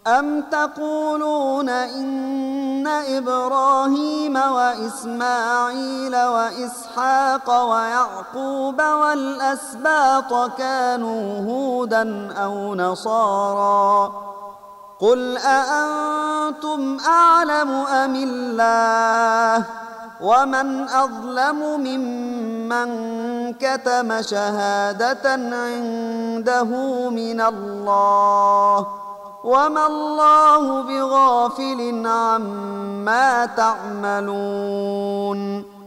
أم تقولون إن إبراهيم وإسماعيل وإسحاق ويعقوب والأسباط كانوا هودا أو نصارى قل أأنتم أعلم أم الله ومن أظلم ممن كتم شهادة عنده من الله وما الله بغافل عما تعملون